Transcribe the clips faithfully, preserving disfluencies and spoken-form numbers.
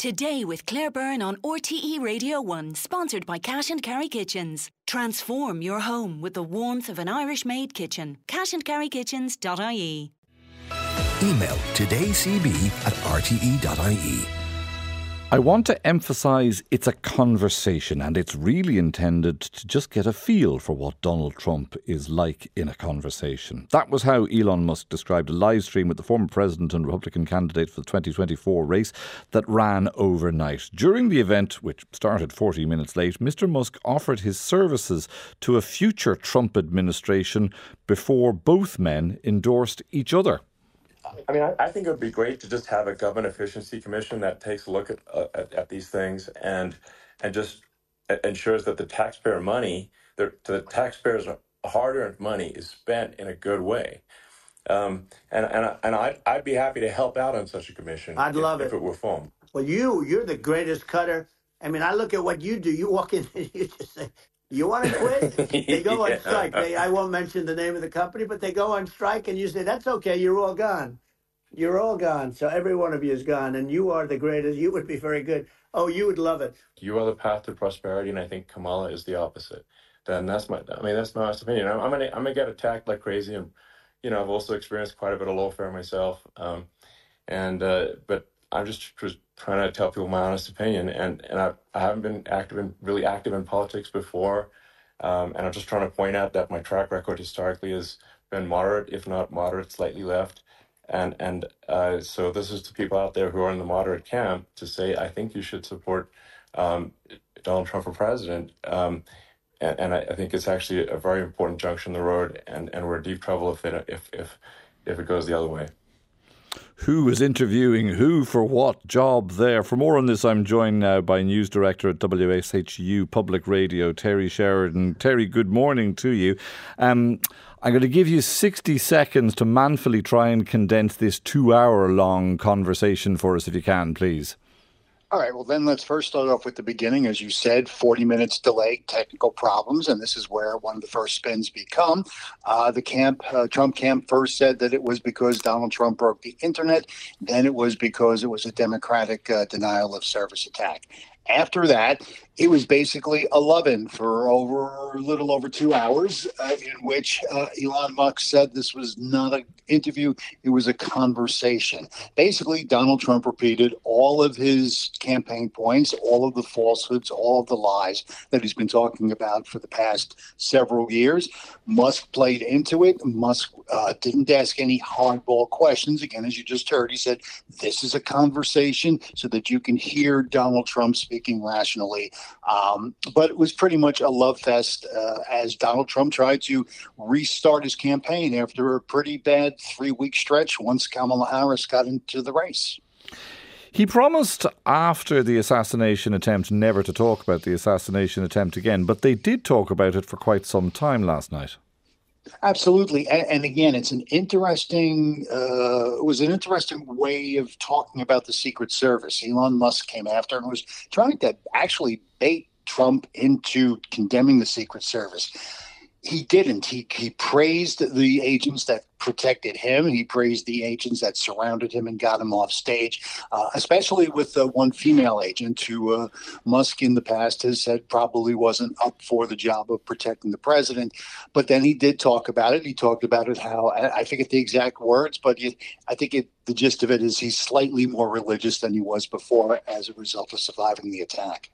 Today with Claire Byrne on R T E Radio one, sponsored by Cash and Carry Kitchens. Transform your home with the warmth of an Irish-made kitchen. cash and carry kitchens dot I E. Email todaycb at r t e dot i e. I want to emphasise it's a conversation, and it's really intended to just get a feel for what Donald Trump is like in a conversation. That was how Elon Musk described a live stream with the former president and Republican candidate for the twenty twenty-four race that ran overnight. During the event, which started forty minutes late, Mister Musk offered his services to a future Trump administration before both men endorsed each other. I mean, I, I think it would be great to just have a government efficiency commission that takes a look at uh, at, at these things and and just ensures that the taxpayer money, the, the taxpayers' hard-earned money, is spent in a good way. Um, and and and I I'd be happy to help out on such a commission. I'd if, love if it. it were formed. Well, you you're the greatest cutter. I mean, I look at what you do. You walk in and you just say, "You want to quit?" They go Yeah. on strike. They, I won't mention the name of the company, but they go on strike, and you say, "That's okay. You're all gone. You're all gone." So every one of you is gone, and you are the greatest. You would be very good. Oh, you would love it. You are the path to prosperity, and I think Kamala is the opposite. Then that's my. I mean, that's my honest opinion. I'm, I'm gonna I'm gonna get attacked like crazy, and you know, I've also experienced quite a bit of lawfare myself. Um, and uh, but I'm just, just trying to tell people my honest opinion, and and I I haven't been active in really active in politics before, um, and I'm just trying to point out that my track record historically has been moderate, if not moderate, slightly left. And and uh, so this is to people out there who are in the moderate camp to say, I think you should support um, Donald Trump for president. Um, and and I, I think it's actually a very important junction in the road, and, and we're in deep trouble if it, if if if it goes the other way. Who is interviewing who for what job there? For more on this, I'm joined now by News Director at W S H U Public Radio, Terry Sheridan. Terry, good morning to you. Um, I'm going to give you sixty seconds to manfully try and condense this two-hour-long conversation for us, if you can, please. All right, well, then let's first start off with the beginning. As you said, forty minutes delay, technical problems, and this is where one of the first spins become. Uh, the camp, uh, Trump camp first said that it was because Donald Trump broke the internet. Then it was because it was a Democratic uh, denial of service attack. After that, it was basically a love-in for over a little over two hours, uh, in which uh, Elon Musk said this was not an interview, it was a conversation. Basically, Donald Trump repeated all of his campaign points, all of the falsehoods, all of the lies that he's been talking about for the past several years. Musk played into it. Musk uh, didn't ask any hardball questions. Again, as you just heard, he said, this is a conversation so that you can hear Donald Trump speaking rationally. Um, but it was pretty much a love fest uh, as Donald Trump tried to restart his campaign after a pretty bad three-week stretch once Kamala Harris got into the race. He promised after the assassination attempt never to talk about the assassination attempt again, but they did talk about it for quite some time last night. Absolutely. And, and again, it's an interesting, uh, it was an interesting way of talking about the Secret Service. Elon Musk came after and was trying to actually bait Trump into condemning the Secret Service. He didn't. He he praised the agents that protected him. He praised the agents that surrounded him and got him off stage, uh, especially with uh, one female agent who uh, Musk in the past has said probably wasn't up for the job of protecting the president. But then he did talk about it. He talked about it how, I, I forget the exact words, but you, I think it, the gist of it is he's slightly more religious than he was before as a result of surviving the attack.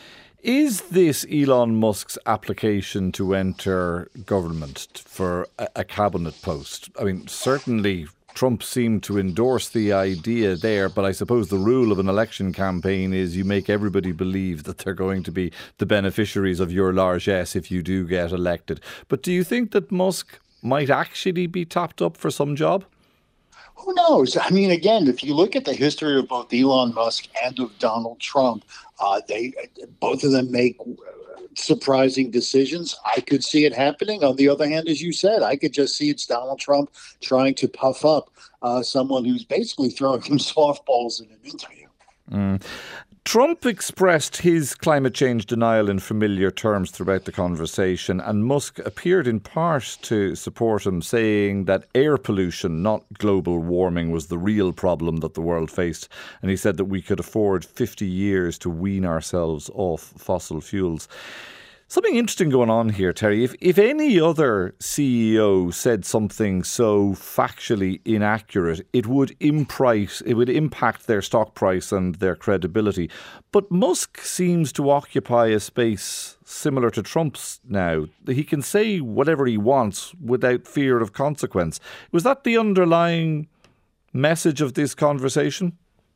Is this Elon Musk's application to enter government for a, a cabinet post? I mean, certainly Trump seemed to endorse the idea there, but I suppose the rule of an election campaign is you make everybody believe that they're going to be the beneficiaries of your largesse if you do get elected. But do you think that Musk might actually be topped up for some job? Who knows? I mean, again, if you look at the history of both Elon Musk and of Donald Trump, uh, they both of them make surprising decisions. I could see it happening. On the other hand, as you said, I could just see it's Donald Trump trying to puff up uh, someone who's basically throwing him softballs in an interview. Mm. Trump expressed his climate change denial in familiar terms throughout the conversation, and Musk appeared in part to support him, saying that air pollution, not global warming, was the real problem that the world faced. And he said that we could afford fifty years to wean ourselves off fossil fuels. Something interesting going on here, Terry. If if any other C E O said something so factually inaccurate, it would imprice, it would impact their stock price and their credibility. But Musk seems to occupy a space similar to Trump's now. He can say whatever he wants without fear of consequence. Was that the underlying message of this conversation?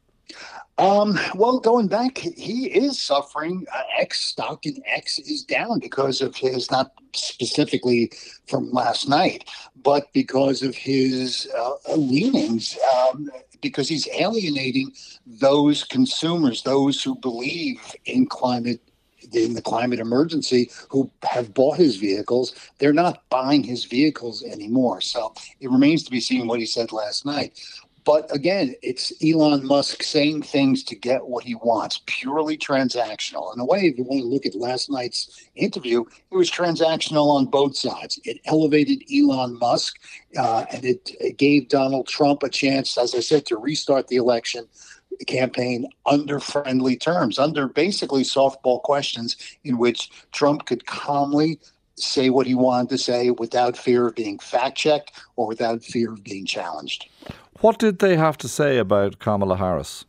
Um, well, going back, he is suffering. Uh, X stock in X is down because of his, not specifically from last night, but because of his uh, leanings, um, because he's alienating those consumers, those who believe in climate, in the climate emergency, who have bought his vehicles. They're not buying his vehicles anymore. So it remains to be seen what he said last night. But again, it's Elon Musk saying things to get what he wants, purely transactional. In a way, if you want to look at last night's interview, it was transactional on both sides. It elevated Elon Musk, uh, and it, it gave Donald Trump a chance, as I said, to restart the election campaign under friendly terms, under basically softball questions in which Trump could calmly say what he wanted to say without fear of being fact-checked or without fear of being challenged. What did they have to say about Kamala Harris?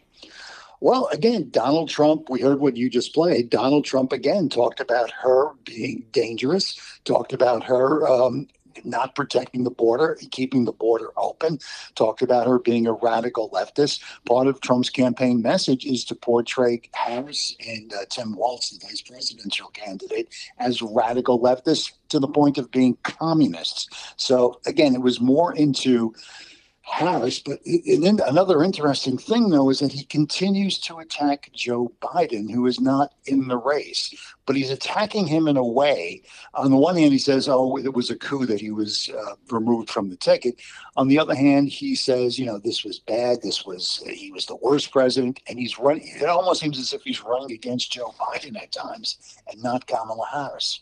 Well, again, Donald Trump, we heard what you just played. Donald Trump, again, talked about her being dangerous, talked about her um, not protecting the border, keeping the border open, talked about her being a radical leftist. Part of Trump's campaign message is to portray Harris and uh, Tim Walz, the vice presidential candidate, as radical leftists to the point of being communists. So, again, it was more into Harris, but it, another interesting thing, though, is that he continues to attack Joe Biden, who is not in the race. But he's attacking him in a way. On the one hand, he says, oh, it was a coup that he was uh, removed from the ticket. On the other hand, he says, you know, this was bad. This was, he was the worst president. And he's running. It almost seems as if he's running against Joe Biden at times and not Kamala Harris.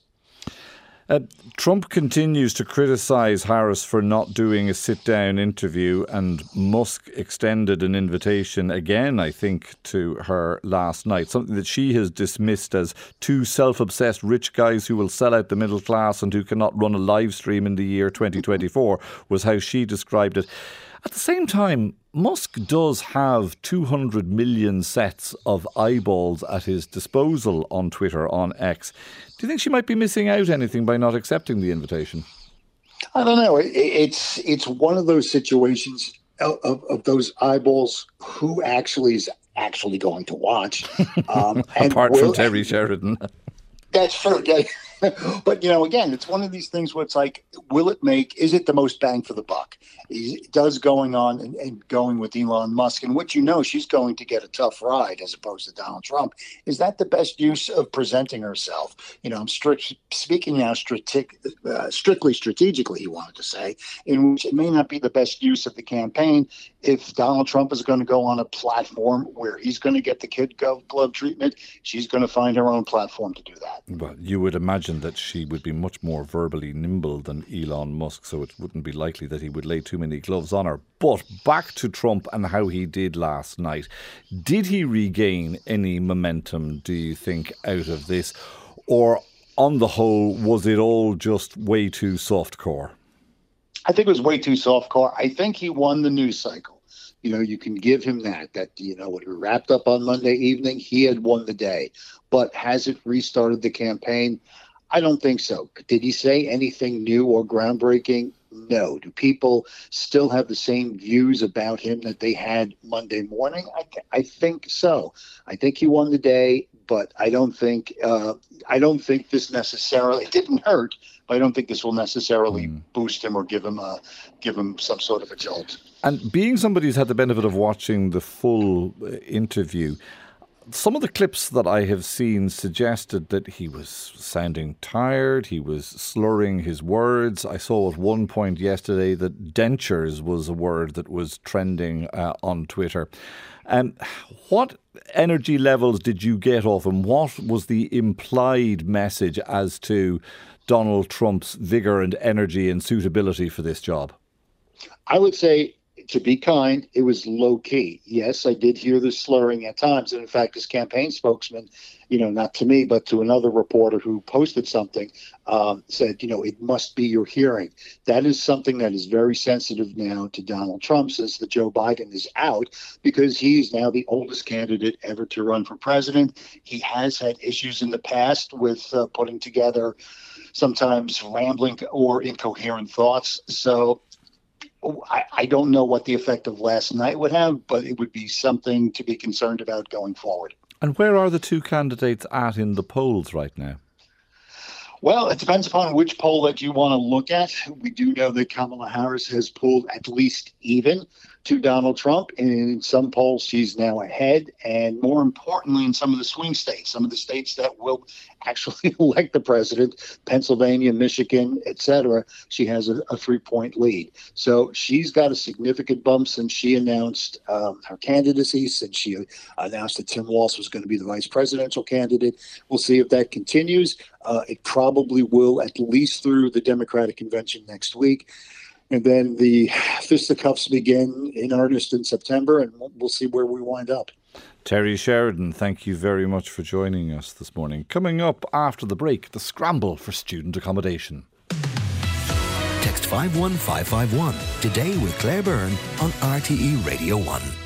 Uh, Trump continues to criticise Harris for not doing a sit-down interview, and Musk extended an invitation again, I think, to her last night, something that she has dismissed as two self-obsessed rich guys who will sell out the middle class and who cannot run a live stream in the year twenty twenty-four, was how she described it. At the same time, Musk does have two hundred million sets of eyeballs at his disposal on Twitter, on X. Do you think she might be missing out anything by not accepting the invitation? I don't know. It, it's it's one of those situations of, of, of those eyeballs who actually is actually going to watch. Um, Apart will, from Terry Sheridan. That's true. Yeah. But, you know, again, it's one of these things where it's like, will it make, is it the most bang for the buck? It does going on and, and going with Elon Musk, and what you know, she's going to get a tough ride as opposed to Donald Trump. Is that the best use of presenting herself? You know, I'm strict, speaking now strate- uh, strictly strategically, he wanted to say, in which it may not be the best use of the campaign if Donald Trump is going to go on a platform where he's going to get the kid glove treatment. She's going to find her own platform to do that. Well, you would imagine that she would be much more verbally nimble than Elon Musk, so it wouldn't be likely that he would lay too many gloves on her. But back to Trump and how he did last night. Did he regain any momentum, do you think, out of this? Or on the whole, was it all just way too softcore? I think it was way too softcore. I think he won the news cycle. You know, you can give him that, that, you know, when we wrapped up on Monday evening, he had won the day. But has it restarted the campaign? I don't think so. Did he say anything new or groundbreaking? No. Do people still have the same views about him that they had Monday morning? I, I think so. I think he won the day, but I don't think uh, I don't think this necessarily, it didn't hurt, but I don't think this will necessarily mm. boost him or give him a give him some sort of a jolt. And being somebody who's had the benefit of watching the full interview, some of the clips that I have seen suggested that he was sounding tired, he was slurring his words. I saw at one point yesterday that dentures was a word that was trending uh, on Twitter. Um, what energy levels did you get off him? What was the implied message as to Donald Trump's vigour and energy and suitability for this job? I would say, to be kind, it was low key. Yes, I did hear the slurring at times. And in fact, his campaign spokesman, you know, not to me, but to another reporter who posted something, um, said, you know, it must be your hearing. That is something that is very sensitive now to Donald Trump since the Joe Biden is out, because he's now the oldest candidate ever to run for president. He has had issues in the past with uh, putting together sometimes rambling or incoherent thoughts. So I, I don't know what the effect of last night would have, but it would be something to be concerned about going forward. And where are the two candidates at in the polls right now? Well, it depends upon which poll that you want to look at. We do know that Kamala Harris has pulled at least even to Donald Trump. In some polls, she's now ahead. And more importantly, in some of the swing states, some of the states that will actually elect the president, Pennsylvania, Michigan, et cetera, she has a, a three-point lead. So she's got a significant bump since she announced um, her candidacy, since she announced that Tim Walz was going to be the vice presidential candidate. We'll see if that continues. Uh, it probably will, at least through the Democratic convention next week. And then the fisticuffs begin in earnest in September, and we'll see where we wind up. Terry Sheridan, thank you very much for joining us this morning. Coming up after the break, the scramble for student accommodation. Text five one five five one today with Claire Byrne on R T E Radio one.